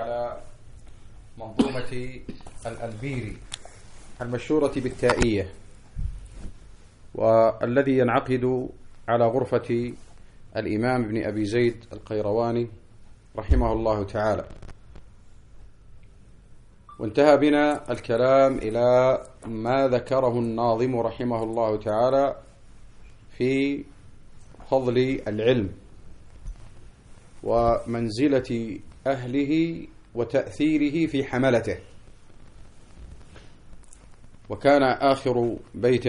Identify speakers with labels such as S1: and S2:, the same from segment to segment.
S1: على منظومة الألبيري المشهورة بالتائية، والذي ينعقد على غرفة الإمام ابن أبي زيد القيرواني رحمه الله تعالى. وانتهى بنا الكلام إلى ما ذكره الناظم رحمه الله تعالى في فضل العلم ومنزلة أهله وتأثيره في حملته. وكان آخر بيت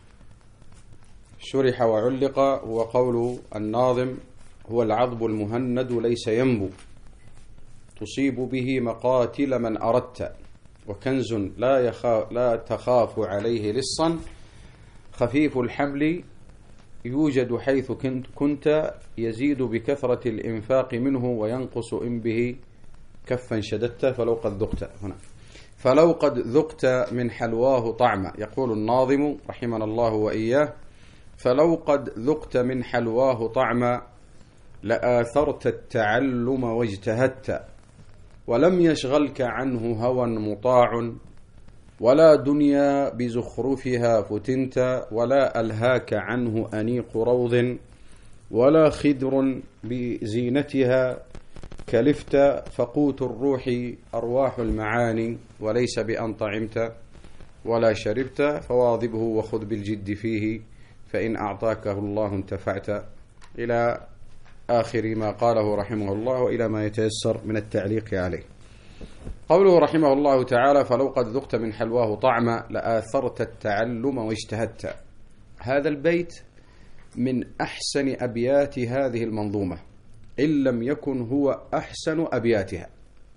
S1: شرح وعلق هو قول الناظم: هو العضب المهند ليس ينبو، تصيب به مقاتل من أردت، وكنز لا تخاف عليه لصا، خفيف الحمل يوجد حيث كنت، يزيد بكثرة الإنفاق منه وينقص إن به كفا شددت. فلو قد ذقت من حلواه طعما، يقول الناظم رحمنا الله وإياه: فلو قد ذقت من حلواه طعما لآثرت التعلم واجتهدت، ولم يشغلك عنه هوى مطاع، ولا دنيا بزخرفها فتنت، ولا ألهاك عنه أنيق روض، ولا خدر بزينتها كلفت، فقوت الروح أرواح المعاني، وليس بأن طعمت ولا شربت، فواظبه وخذ بالجد فيه، فإن أعطاكه الله انتفعت، إلى آخر ما قاله رحمه الله، وإلى ما يتيسر من التعليق عليه. قوله رحمه الله تعالى: فلو قد ذقت من حلواه طعما لآثرت التعلم واجتهدت. هذا البيت من أحسن أبيات هذه المنظومة، إن لم يكن هو أحسن أبياتها.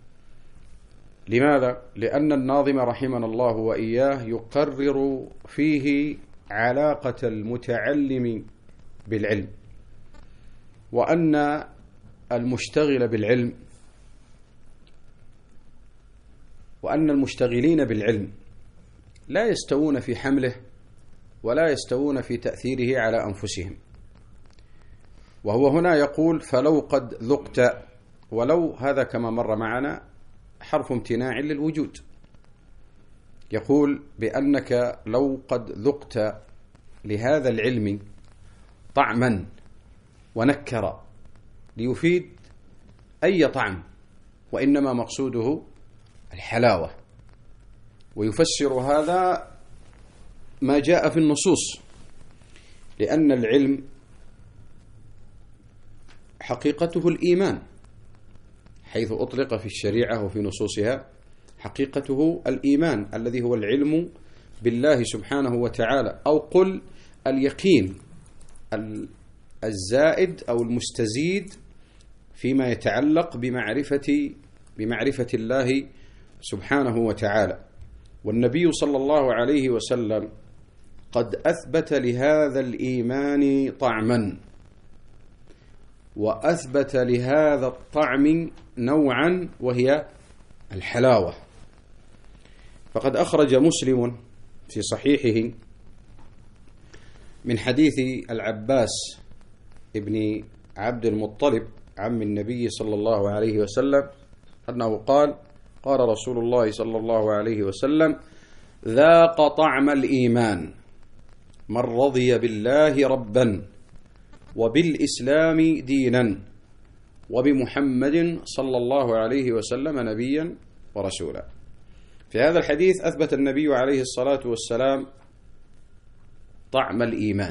S1: لماذا؟ لأن الناظم رحمنا الله وإياه يقرر فيه علاقة المتعلم بالعلم، وأن المشتغل بالعلم وأن المشتغلين بالعلم لا يستوون في حمله ولا يستوون في تأثيره على أنفسهم. وهو هنا يقول: فلو قد ذقت، ولو هذا كما مر معنا حرف امتناع للوجود، يقول بأنك لو قد ذقت لهذا العلم طعما ونكر، ليفيد أي طعم، وإنما مقصوده الحلاوة. ويفسر هذا ما جاء في النصوص، لأن العلم حقيقته الإيمان، حيث أطلق في الشريعة وفي نصوصها حقيقته الإيمان الذي هو العلم بالله سبحانه وتعالى، أو قل اليقين الزائد أو المستزيد فيما يتعلق بمعرفة الله سبحانه وتعالى. والنبي صلى الله عليه وسلم قد أثبت لهذا الإيمان طعما، وأثبت لهذا الطعم نوعا، وهي الحلاوة. فقد أخرج مسلم في صحيحه من حديث العباس ابن عبد المطلب عم النبي صلى الله عليه وسلم أنه قال: قال رسول الله صلى الله عليه وسلم: ذاق طعم الإيمان من رضي بالله ربا، وبالإسلام دينا، وبمحمد صلى الله عليه وسلم نبيا ورسولا. في هذا الحديث أثبت النبي عليه الصلاة والسلام طعم الإيمان،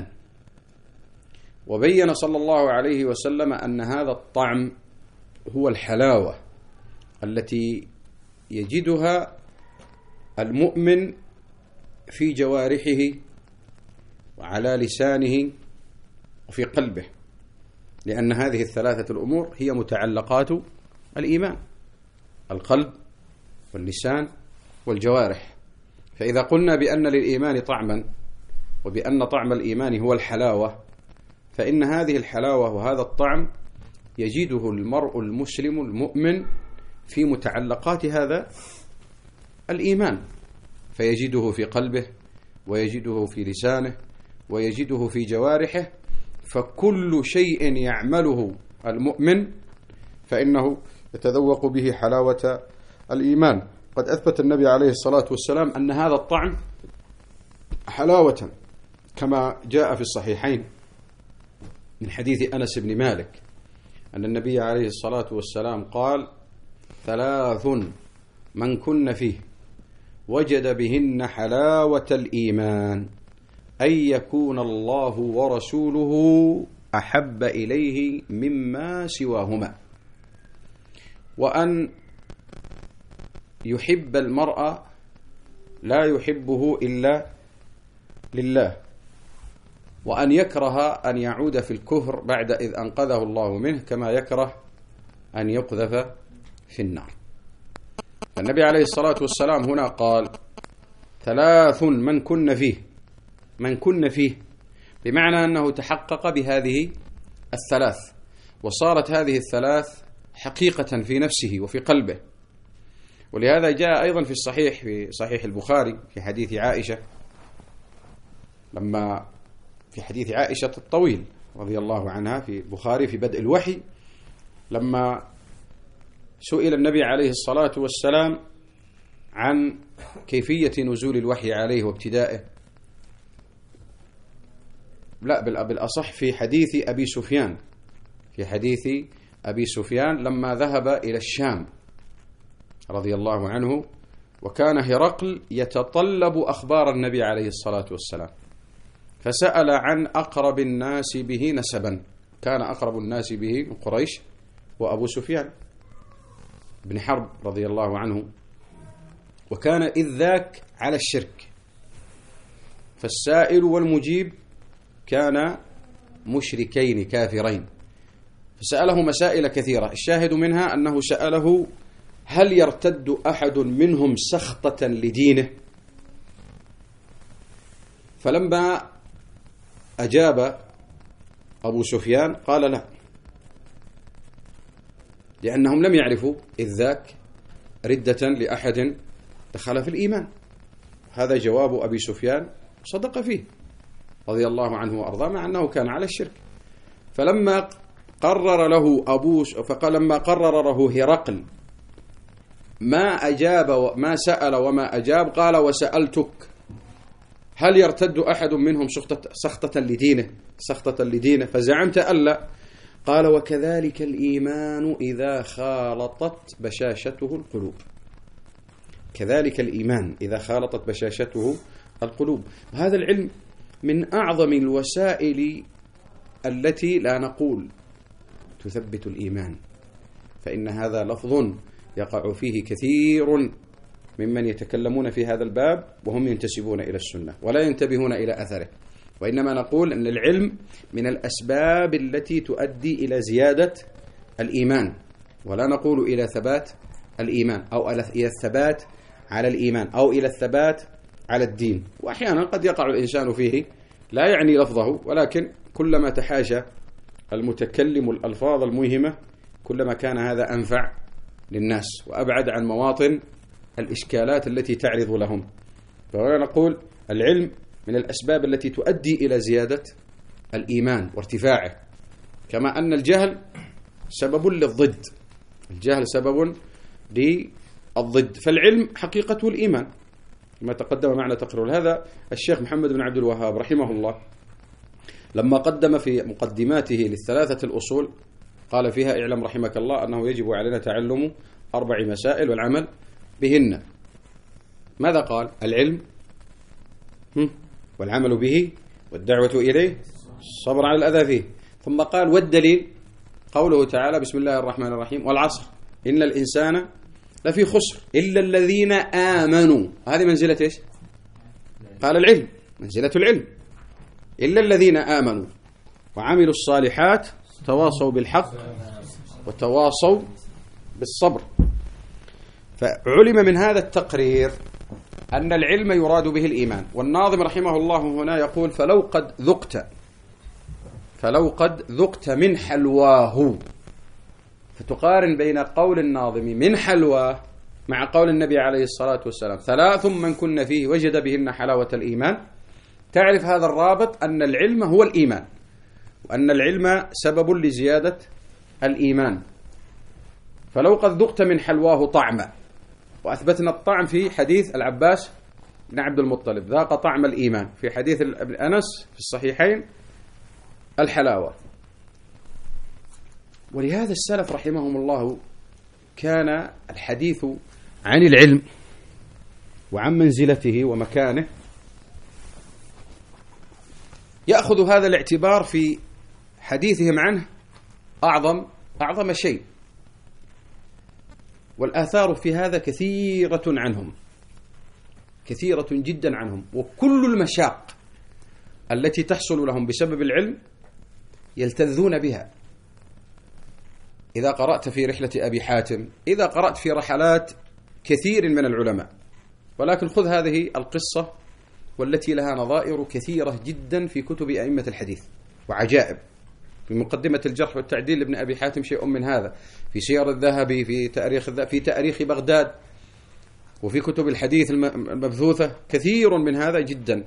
S1: وبين صلى الله عليه وسلم أن هذا الطعم هو الحلاوة التي يجدها المؤمن في جوارحه وعلى لسانه وفي قلبه، لأن هذه الثلاثة الأمور هي متعلقات الإيمان: القلب واللسان والجوارح. فإذا قلنا بأن للإيمان طعما، وبأن طعم الإيمان هو الحلاوة، فإن هذه الحلاوة وهذا الطعم يجده المرء المسلم المؤمن في متعلقات هذا الإيمان، فيجده في قلبه، ويجده في لسانه، ويجده في جوارحه. فكل شيء يعمله المؤمن فإنه يتذوق به حلاوة الإيمان. قد أثبت النبي عليه الصلاة والسلام أن هذا الطعم حلاوة، كما جاء في الصحيحين من حديث أنس بن مالك أن النبي عليه الصلاة والسلام قال: 3 من كن فيه وجد بهن حلاوة الإيمان: أن يكون الله ورسوله أحب إليه مما سواهما، وأن يحب المرء لا يحبه إلا لله، وأن يكره أن يعود في الكفر بعد إذ أنقذه الله منه، كما يكره أن يقذف في النار. النبي عليه الصلاة والسلام هنا قال: 3 من كن فيه، من كن فيه بمعنى أنه تحقق بهذه 3، وصارت هذه 3 حقيقة في نفسه وفي قلبه. ولهذا جاء أيضا في الصحيح، في صحيح البخاري، في حديث عائشة، في حديث عائشة الطويل رضي الله عنها في البخاري في بدء الوحي، لما سئل النبي عليه الصلاة والسلام عن كيفية نزول الوحي عليه وابتدائه، لا بالأصح في حديث أبي سفيان، في حديث أبي سفيان لما ذهب إلى الشام رضي الله عنه، وكان هرقل يتطلب أخبار النبي عليه الصلاة والسلام، فسأل عن أقرب الناس به نسبا. كان أقرب الناس به من قريش وأبو سفيان بن حرب رضي الله عنه، وكان إذ ذاك على الشرك، فالسائل والمجيب كان مشركين كافرين، فسأله مسائل كثيرة. الشاهد منها أنه سأله: هل يرتد أحد منهم سخطة لدينه؟ فلما أجاب أبو سفيان قال: لا، لأنهم لم يعرفوا إذ ذاك ردة لأحد دخل في الإيمان. هذا جواب أبي سفيان، صدق فيه رضي الله عنه وأرضاه، مع أنه كان على الشرك. فلما قرر له هرقل ما أجاب وما سأل وما أجاب، قال: وسألتك هل يرتد أحد منهم سخطة لدينه فزعمت ألا؟ قال: وكذلك الإيمان إذا خالطت بشاشته القلوب. كذلك الإيمان إذا خالطت بشاشته القلوب. هذا العلم من أعظم الوسائل التي لا نقول تثبت الإيمان، فإن هذا لفظ يقع فيه كثير ممن يتكلمون في هذا الباب وهم ينتسبون إلى السنة ولا ينتبهون إلى أثره، وإنما نقول أن العلم من الأسباب التي تؤدي إلى زيادة الإيمان، ولا نقول إلى ثبات الإيمان أو إلى الثبات على الإيمان أو إلى الثبات على الدين. وأحيانا قد يقع الإنسان فيه لا يعني لفظه، ولكن كلما تحاشى المتكلم الألفاظ الموهمة كلما كان هذا أنفع للناس وأبعد عن مواطن الإشكالات التي تعرض لهم. فهنا نقول العلم من الأسباب التي تؤدي إلى زيادة الإيمان وارتفاعه، كما أن الجهل سبب للضد، الجهل سبب للضد، فالعلم حقيقته الإيمان كما تقدم معنا تقرير. هذا الشيخ محمد بن عبد الوهاب رحمه الله لما قدم في مقدماته ل3 الأصول قال فيها: اعلم رحمك الله أنه يجب علينا تعلم 4 مسائل والعمل بهن. ماذا قال؟ العلم والعمل به والدعوة إليه الصبر على الأذى فيه. ثم قال: والدليل قوله تعالى: بسم الله الرحمن الرحيم: والعصر إن الإنسان لفي خسر إلا الذين آمنوا. هذه منزلة إيش؟ قال: العلم، منزلة العلم. إلا الذين آمنوا وعملوا الصالحات تواصوا بالحق وتواصوا بالصبر. فعلم من هذا التقرير أن العلم يراد به الإيمان. والناظم رحمه الله هنا يقول: فلو قد ذقت من حلواه. فتقارن بين قول الناظم من حلواه مع قول النبي عليه الصلاة والسلام: 3 من كن فيه وجد بهن حلاوة الإيمان. تعرف هذا الرابط أن العلم هو الإيمان، وأن العلم سبب لزيادة الإيمان. فلو قد ذقت من حلواه طعما، وأثبتنا الطعم في حديث العباس بن عبد المطلب، ذاق طعم الإيمان، في حديث ابن أنس في الصحيحين الحلاوة. ولهذا السلف رحمهم الله كان الحديث عن العلم وعن منزلته ومكانه يأخذ هذا الاعتبار في حديثهم عنه أعظم شيء، والآثار في هذا كثيرة عنهم، كثيرة جدا عنهم، وكل المشاق التي تحصل لهم بسبب العلم يلتذون بها. إذا قرأت في رحلة أبي حاتم، إذا قرأت في رحلات كثير من العلماء، ولكن خذ هذه القصة والتي لها نظائر كثيرة جدا في كتب أئمة الحديث وعجائب. في مقدمة الجرح والتعديل لابن أبي حاتم شيء من هذا، في سير الذهبي، في تاريخ بغداد، وفي كتب الحديث المبثوثة كثير من هذا جدا.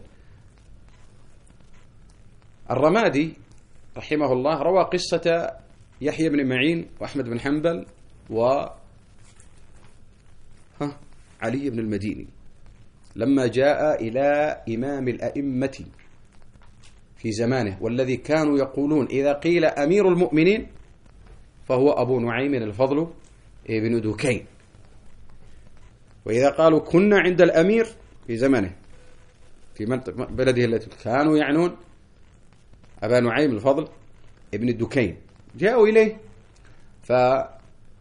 S1: الرمادي رحمه الله روى قصة يحيى بن معين وأحمد بن حنبل علي بن المديني لما جاء إلى إمام الأئمة في زمانه، والذي كانوا يقولون إذا قيل أمير المؤمنين فهو أبو نعيم الفضل بن دكين، وإذا قالوا كنا عند الأمير في زمانه في بلده التي كانوا يعنون أبا نعيم الفضل ابن الدكين، جاءوا إليه. فالقصص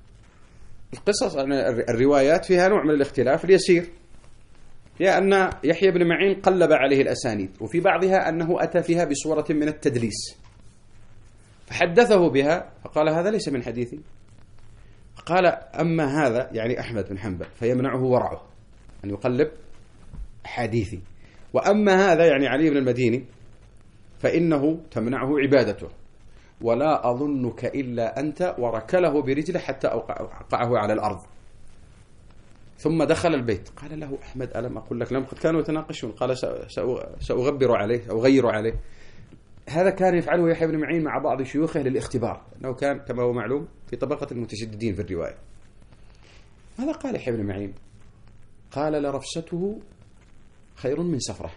S1: الروايات فيها نوع من الاختلاف اليسير، هي أن يحيى بن معين قلب عليه الأسانيد، وفي بعضها أنه أتى فيها بصورة من التدليس، فحدثه بها فقال هذا ليس من حديثي. قال أما هذا يعني أحمد بن حنبل فيمنعه ورعه أن يقلب حديثي، وأما هذا يعني علي بن المديني فإنه تمنعه عبادته، ولا أظنك إلا أنت، وركله برجله حتى أوقعه على الأرض. ثم دخل البيت قال له أحمد ألم أقول لك؟ لم قد كانوا يتناقشون، قال سأغبر عليه أو غير عليه. هذا كان يفعله يحيى بن معين مع بعض شيوخه للاختبار، أنه كان كما هو معلوم في طبقة المتشددين في الرواية. ماذا قال يحيى بن معين؟ قال لرفسته خير من سفره.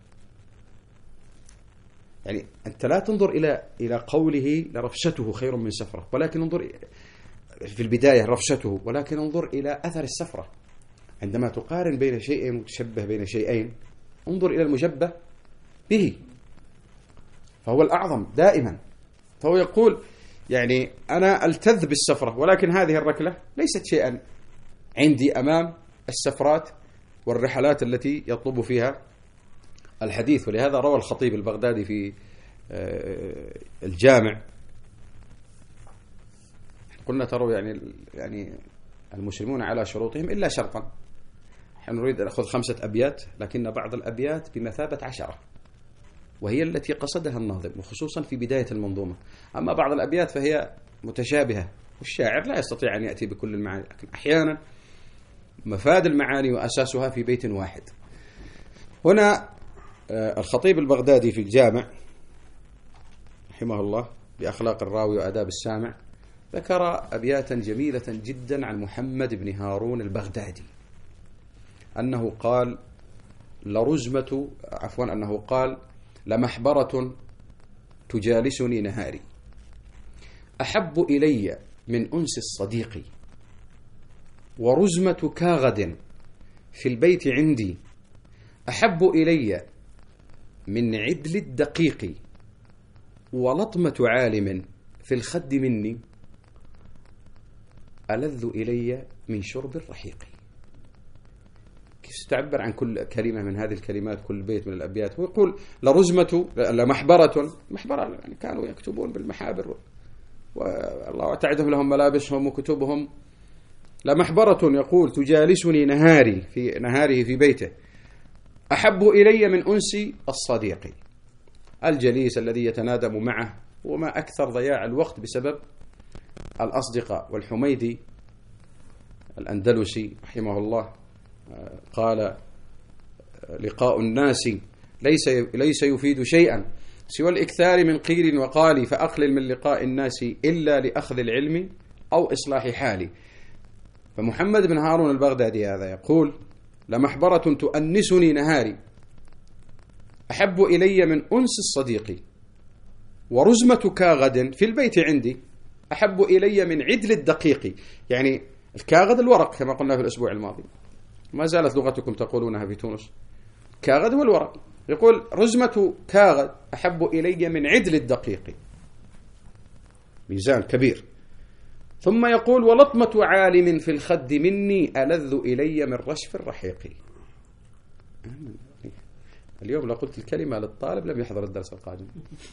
S1: يعني أنت لا تنظر إلى قوله لرفسته خير من سفره، ولكن انظر في البداية رفسته، ولكن انظر إلى أثر السفرة. عندما تقارن بين شيئين متشبه بين شيئين، انظر إلى المشبه به، فهو الأعظم دائما. فهو يقول يعني أنا ألتذ بالسفرة، ولكن هذه الركلة ليست شيئا عندي أمام السفرات والرحلات التي يطلب فيها الحديث. ولهذا روى الخطيب البغدادي في الجامع، قلنا تروا يعني المسلمون على شروطهم إلا شرطا. نحن نريد أن نأخذ 5 أبيات، لكن بعض الأبيات بمثابة 10، وهي التي قصدها الناظم، وخصوصا في بداية المنظومة. أما بعض الأبيات فهي متشابهة، والشاعر لا يستطيع أن يأتي بكل المعاني، لكن أحيانا مفاد المعاني وأساسها في بيت واحد. هنا الخطيب البغدادي في الجامع رحمه الله بأخلاق الراوي وآداب السامع ذكر أبياتا جميلة جدا عن محمد بن هارون البغدادي، أنه قال أنه قال لمحبرة تجالسني نهاري أحب إلي من أنس الصديق، ورزمة كاغد في البيت عندي أحب إلي من عدل الدقيق، ولطمة عالم في الخد مني ألذ إلي من شرب الرحيق. كيف تعبر عن كل كلمة من هذه الكلمات، كل بيت من الأبيات؟ ويقول محبرة يعني كانوا يكتبون بالمحابر، والله تعدهم لهم ملابسهم وكتبهم. لمحبرة يقول تجالسني نهاره في بيته أحب إلي من أنسي الصديق، الجليس الذي يتنادم معه، وما أكثر ضياع الوقت بسبب الأصدقاء. والحميدي الأندلسي رحمه الله قال لقاء الناس ليس يفيد شيئا سوى الإكثار من قيل وقال، فأقلل من لقاء الناس إلا لأخذ العلم أو إصلاح حالي. فمحمد بن هارون البغدادي هذا يقول: لمحبرة تؤنسني نهاري أحب إلي من أنس الصديق، ورزمة كاغد في البيت عندي أحب إلي من عدل الدقيق. يعني الكاغد الورق كما قلنا في الأسبوع الماضي، ما زالت لغتكم تقولونها في تونس، كاغد والورق. يقول: رزمة كاغد أحب إلي من عدل الدقيق، ميزان كبير. ثم يقول: ولطمة عالم في الخد مني ألذ إلي من رشف الرحيق. اليوم لو قلت الكلمة للطالب لم يحضر الدرس القادم.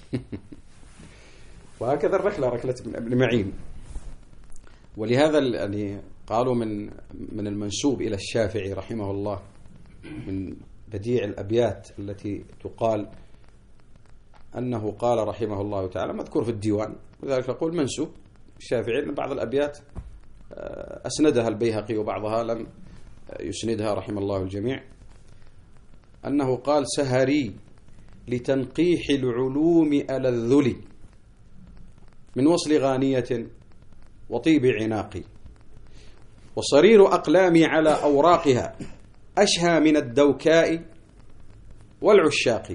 S1: وهكذا الرحلة رحلة ابن معين. ولهذا يعني قالوا من المنسوب إلى الشافعي رحمه الله من بديع الأبيات التي تقال أنه قال رحمه الله تعالى، مذكور في الديوان، وذلك نقول منسوب الشافعي، لأن بعض الأبيات أسندها البيهقي وبعضها لم يسندها رحمه الله الجميع، أنه قال: سهري لتنقيح العلوم ألذ لي من وصل غانية وطيب عناقي، وصرير أقلامي على أوراقها أشهى من الدوكاء والعشاق،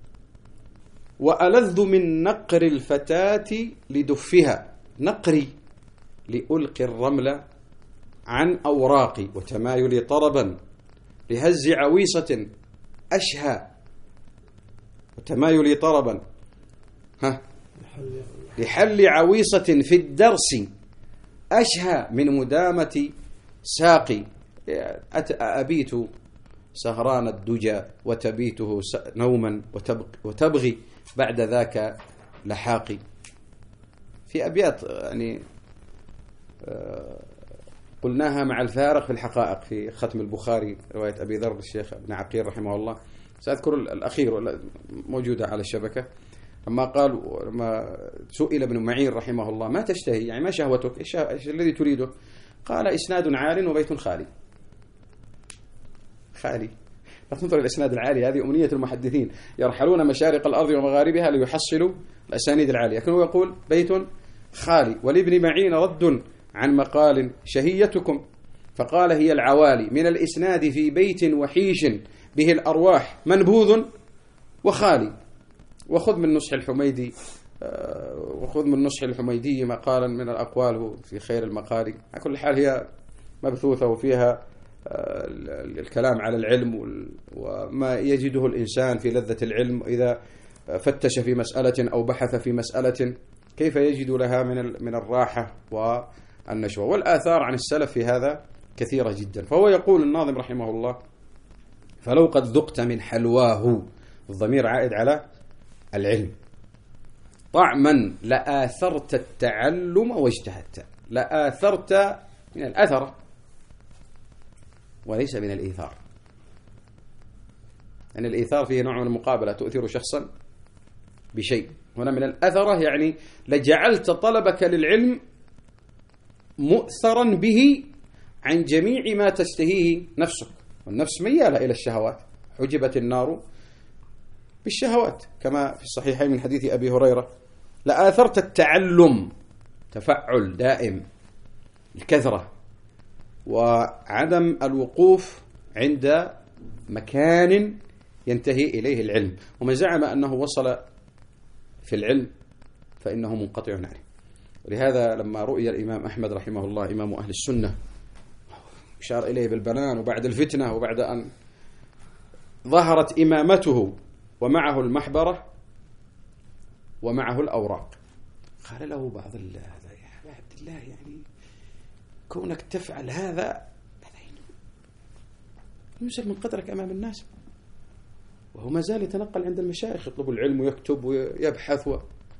S1: وألذ من نقر الفتاة لدفها نقري لألقي الرمل عن أوراقي، وتمايلي طربا لهز عويصة أشهى، وتمايلي طربا لحل عويصة في الدرس أشهى من مدامة ساقي. أبيت سهران الدجى وتبيته نوما وتبغي بعد ذاك لحاقي. في أبيات يعني قلناها مع الفارق في الحقائق في ختم البخاري رواية أبي ذر الشيخ ابن عقيل رحمه الله. سأذكر الأخير موجودة على الشبكة، لما سئل ابن معين رحمه الله: ما تشتهي؟ يعني ما شهوتك؟ إيش الذي تريده؟ قال: إسناد عال وبيت خالي. خالي، لا تنظر الإسناد العالي، هذه أمنية المحدثين، يرحلون مشارق الأرض ومغاربها ليحصلوا الأسانيد العالية، لكنه يقول بيت خالي. ولابن معين رد عن مقال: شهيتكم، فقال: هي العوالي من الإسناد في بيت وحيش به الأرواح منبوذ وخالي. وخذ من نصح الحميدي مقالا من الأقوال في خير المقال. على كل حال هي مبثوثة وفيها الكلام على العلم وما يجده الإنسان في لذة العلم، إذا فتش في مسألة أو بحث في مسألة كيف يجد لها من الراحة والنشوة. والآثار عن السلف في هذا كثيرة جدا. فهو يقول الناظم رحمه الله: فلو قد ذقت من حلواه، الضمير عائد على العلم، طعما لآثرت التعلم واجتهدت. لآثرت من الأثر وليس من الإيثار، يعني الإيثار فيه نوع من المقابلة، تؤثر شخصا بشيء. هنا من الأثرة يعني لجعلت طلبك للعلم مؤثرا به عن جميع ما تشتهيه نفسك، والنفس ميالة إلى الشهوات، حجبت النار بالشهوات كما في الصحيحين من حديث أبي هريرة: لآثرت التعلم، تفعل دائم، الكثرة، وعدم الوقوف عند مكان ينتهي إليه العلم. ومن زعم أنه وصل في العلم فإنه منقطع عنه. ولهذا لما رؤي الإمام أحمد رحمه الله إمام أهل السنة أشار إليه بالبنان، وبعد الفتنة وبعد أن ظهرت إمامته ومعه المحبرة ومعه الأوراق، قال له بعض هذا يا عبد الله، يعني كونك تفعل هذا ينزل من قدرك أمام الناس، وهو ما زال يتنقل عند المشايخ يطلب العلم ويكتب ويبحث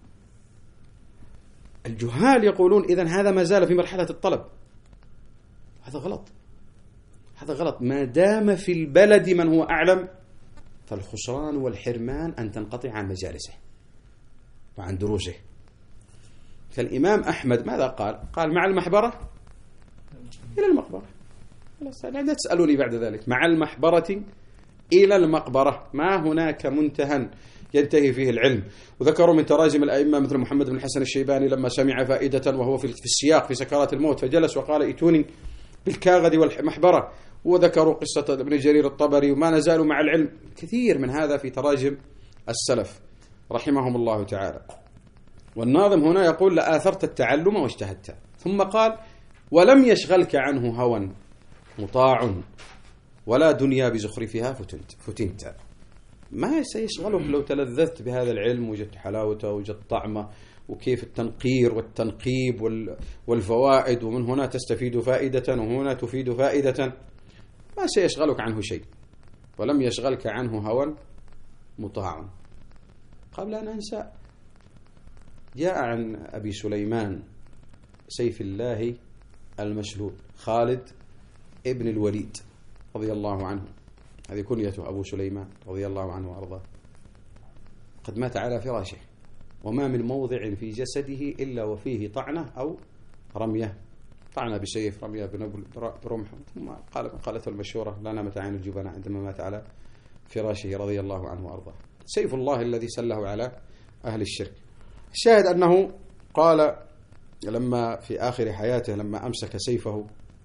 S1: الجهال يقولون إذن هذا ما زال في مرحلة الطلب. هذا غلط، هذا غلط. ما دام في البلد من هو أعلم فالخسران والحرمان أن تنقطع عن مجالسه وعن دروسه. فالإمام أحمد ماذا قال؟ قال: مع المحبرة إلى المقبرة. لا تسألوني بعد ذلك. مع المحبرة إلى المقبرة، ما هناك منتهى ينتهي فيه العلم. وذكروا من تراجم الأئمة مثل محمد بن الحسن الشيباني لما سمع فائدة وهو في السياق في سكرات الموت فجلس وقال: ائتوني بالكاغد والمحبرة، وذكروا قصة ابن جرير الطبري، وما نزالوا مع العلم كثير من هذا في تراجم السلف رحمهم الله تعالى. والناظم هنا يقول: لآثرت التعلم واجتهدت، ثم قال: ولم يشغلك عنه هوى مطاع ولا دنيا بزخرفها فتنت. ما سيشغلك لو تلذذت بهذا العلم، وجدت حلاوته وجدت طعمه، وكيف التنقير والتنقيب والفوائد، ومن هنا تستفيد فائدة وهنا تفيد فائدة، ما سيشغلك عنه شيء. ولم يشغلك عنه هوى مطاع. قبل أن أنسى، جاء عن أبي سليمان سيف الله المسلول خالد ابن الوليد رضي الله عنه، هذه كنيته أبو سليمان رضي الله عنه وأرضاه، قد مات على فراشه، وما من موضع في جسده إلا وفيه طعنة أو رمية، طعنة بسيف، رمية برمح. ثم قال مقالته المشهورة: لا نامت عين الجبناء، عندما مات على فراشه رضي الله عنه وأرضاه. سيف الله الذي سله على أهل الشرك. الشاهد أنه قال لما في آخر حياته، لما أمسك سيفه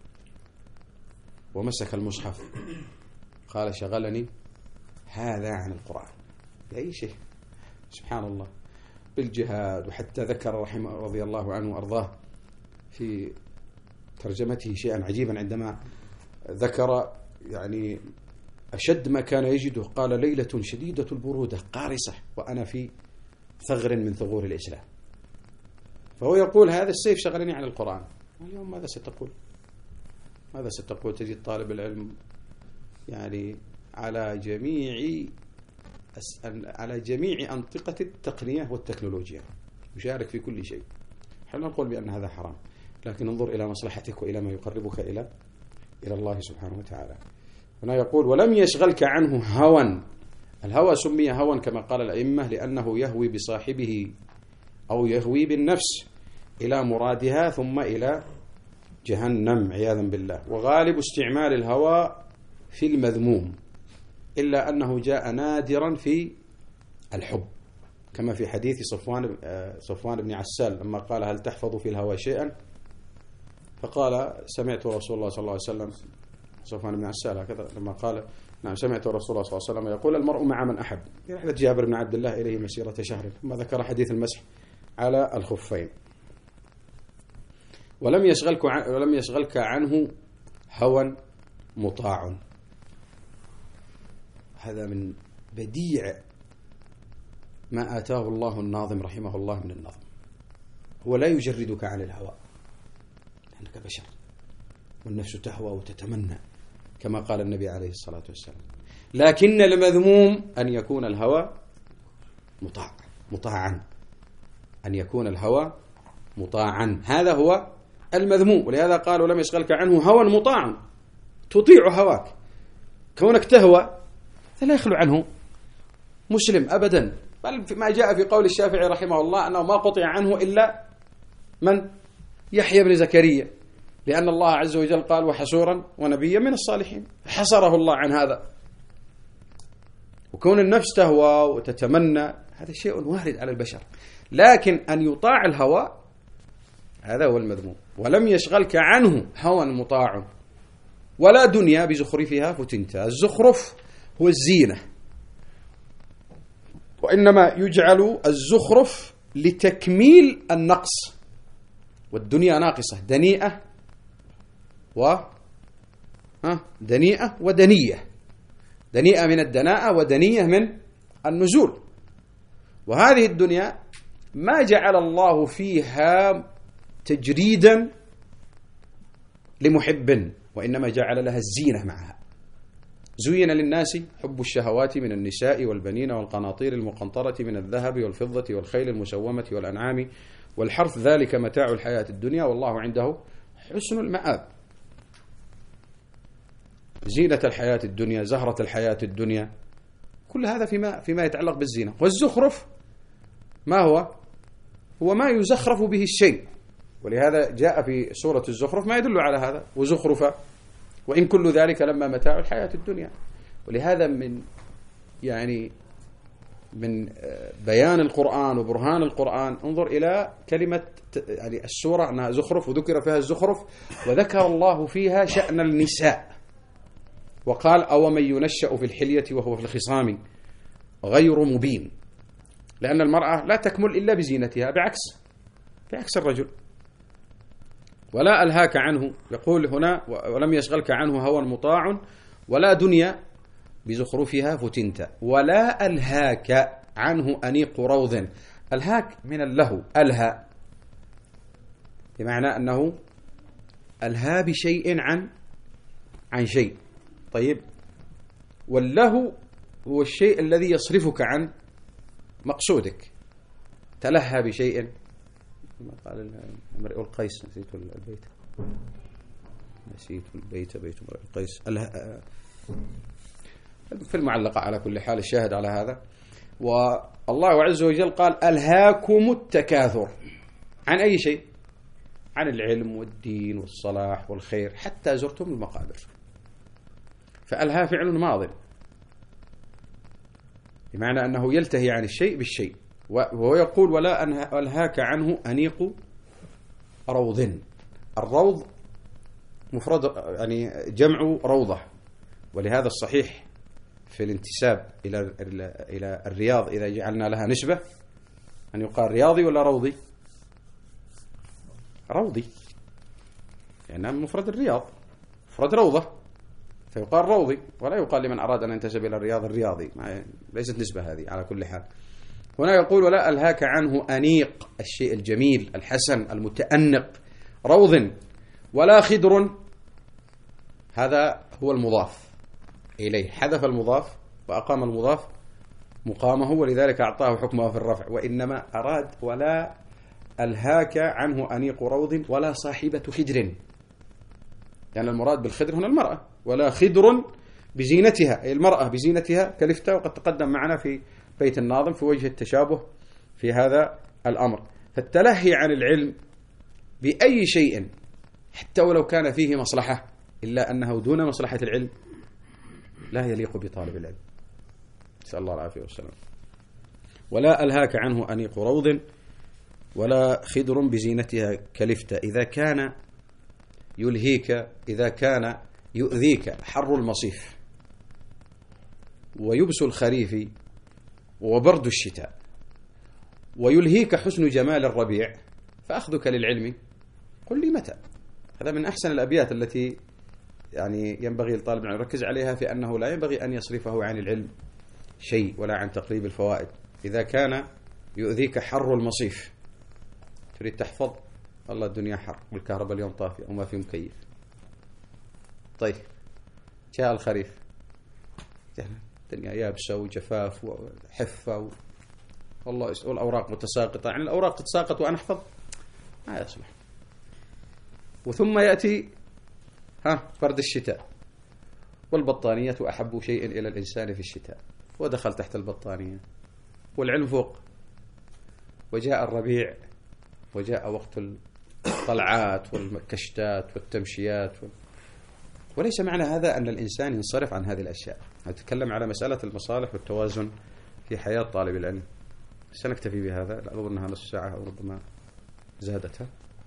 S1: ومسك المصحف، قال: شغلني هذا عن القرآن. بأي شيء؟ سبحان الله، بالجهاد. وحتى ذكر رحمه رضي الله عنه وأرضاه في ترجمته شيئا عجيبا، عندما ذكر يعني أشد ما كان يجده، قال: ليلة شديدة البرودة قارصة وأنا في ثغر من ثغور الإسلام. فهو يقول: هذا السيف شغلني عن القرآن. اليوم ماذا ستقول؟ ماذا ستقول؟ تجد طالب العلم يعني على جميع أنطقة التقنية والتكنولوجيا، يشارك في كل شيء. حين نقول بأن هذا حرام، لكن انظر إلى مصلحتك وإلى ما يقربك إلى الله سبحانه وتعالى. هنا يقول: ولم يشغلك عنه هوى. الهوى سمي هوى كما قال الأئمة لأنه يهوي بصاحبه أو يهوي بالنفس إلى مرادها ثم إلى جهنم عياذا بالله. وغالب استعمال الهوى في المذموم، إلا أنه جاء نادرا في الحب، كما في حديث صفوان بن عسال لما قال: هل تحفظ في الهوى شيئا؟ فقال: سمعت رسول الله صلى الله عليه وسلم. صفوان بن عسال هكذا لما قال: نعم، سمعت رسول الله صلى الله عليه وسلم يقول: المرء مع من أحب، في رحلة جابر بن عبد الله إليه مسيرة شهر، ثم ذكر حديث المسح على الخفين. ولم يشغلك عنه هوى مطاع. هذا من بديع ما آتاه الله الناظم رحمه الله من النظم. هو لا يجردك عن الهوى، لأنك بشر والنفس تهوى وتتمنى كما قال النبي عليه الصلاة والسلام، لكن المذموم أن يكون الهوى مطاعا، أن يكون الهوى مطاعا، هذا هو المذموم. ولهذا قال: ولم يشغلك عنه هوى مطاع، تطيع هواك. كونك تهوى لا يخلو عنه مسلم أبدا، بل ما جاء في قول الشافعي رحمه الله أنه ما قطع عنه إلا من؟ يحيى بن زكريا، لأن الله عز وجل قال: وحسورا ونبيا من الصالحين، حصره الله عن هذا. وكون النفس تهوى وتتمنى هذا شيء وارد على البشر، لكن أن يطاع الهوى هذا هو المذموم. ولم يشغلك عنه هوى مطاع ولا دنيا بزخرفها فتنت. الزخرف هو الزينة، وإنما يجعل الزخرف لتكميل النقص، والدنيا ناقصة، دنيئة ودنية، دنيئة من الدناءة ودنية من النزول. وهذه الدنيا ما جعل الله فيها تجريدا لمحب، وإنما جعل لها الزينة معها. زين للناس حب الشهوات من النساء والبنين والقناطير المقنطرة من الذهب والفضة والخيل المسومة والأنعام والحرث، ذلك متاع الحياة الدنيا والله عنده حسن المآب. زينة الحياة الدنيا، زهرة الحياة الدنيا، كل هذا فيما يتعلق بالزينة. والزخرف ما هو ما يزخرف به الشيء، ولهذا جاء في سورة الزخرف ما يدل على هذا: وزخرفا وإن كل ذلك لما متاع الحياة الدنيا. ولهذا من يعني من بيان القرآن وبرهان القرآن انظر إلى كلمة يعني السورة أنها زخرف وذكر فيها الزخرف وذكر الله فيها شأن النساء وقال أو من ينشأ في الحلية وهو في الخصام غير مبين، لأن المرأة لا تكمل إلا بزينتها بعكس الرجل. ولا ألهاك عنه، يقول هنا ولم يشغلك عنه هوى مطاع ولا دنيا بزخرفها فتنت، ولا ألهاك عنه أنيق روض. ألهاك من اللهو، ألهى بمعنى أنه ألهى بشيء عن شيء. طيب، واللهو هو الشيء الذي يصرفك عن مقصودك. تلهى بشيء، ما قال امرئ القيس نسيت البيت بيت امرئ القيس في المعلقة. على كل حال الشاهد على هذا، والله عز وجل قال ألهاكم التكاثر عن أي شيء؟ عن العلم والدين والصلاح والخير حتى زرتم المقابر. فألهى فعل ماض بمعنى أنه يلتهي عن الشيء بالشيء. وهو يقول ولا ألهاك عنه أنيق روض. الروض مفرد يعني جمع روضة، ولهذا الصحيح في الانتساب إلى الرياض إذا جعلنا لها نسبة أن يقال رياضي ولا روضي؟ روضي، لأنها يعني مفرد الرياض، مفرد روضة، فيقال روضي، ولا يقال لمن أراد أن ينتسب إلى الرياض الرياضي، ليست نسبة هذه. على كل حال هنا يقول ولا ألهاك عنه أنيق، الشيء الجميل الحسن المتأنق، روض. ولا خدر، هذا هو المضاف إليه، حذف المضاف وأقام المضاف مقامه، ولذلك أعطاه حكمه في الرفع. وإنما أراد ولا ألهاك عنه أنيق روض ولا صاحبة خدر، يعني المراد بالخدر هنا المرأة. ولا خدر بزينتها، أي المرأة بزينتها كلفتها، وقد تقدم معنا في بيت الناظم في وجه التشابه في هذا الأمر. فالتلهي عن العلم بأي شيء حتى ولو كان فيه مصلحة، إلا أنه دون مصلحة العلم لا يليق بطالب العلم، نسأل الله العافية والسلام. ولا ألهاك عنه أنيق روض ولا خدر بزينتها كلفت، إذا كان يلهيك، إذا كان يؤذيك حر المصيف ويبس الخريف وبرد الشتاء، ويلهيك حسن جمال الربيع، فأخذك للعلم قل لي متى. هذا من أحسن الأبيات التي يعني ينبغي للطالب أن يركز عليها، في أنه لا ينبغي أن يصرفه عن العلم شيء ولا عن تقريب الفوائد. إذا كان يؤذيك حر المصيف، تريد تحفظ، والله الدنيا حر والكهرباء اليوم طافية وما في مكيف. طيب جاء الخريف، الدنيا يابسة وجفاف وحفة والله والأوراق متساقطة، يعني الأوراق تتساقط وأنا أحفظ ما يصلح. وثم يأتي برد الشتاء، والبطانية أحب شيء إلى الإنسان في الشتاء، ودخل تحت البطانية والعلم فوق. وجاء الربيع، وجاء وقت الطلعات والكشتات والتمشيات وليس معنى هذا أن الإنسان ينصرف عن هذه الأشياء. نتكلم على مسألة المصالح والتوازن في حياة طالب العلم. سنكتفي بهذا، أظن أنها نصف ساعة أو ربما زادتها،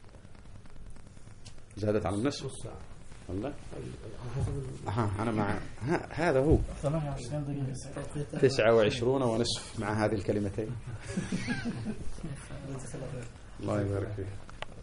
S1: زادت على النصف والله. أنا مع هذا هو 29 ونصف مع هذه الكلمتين. الله يبارك فيك.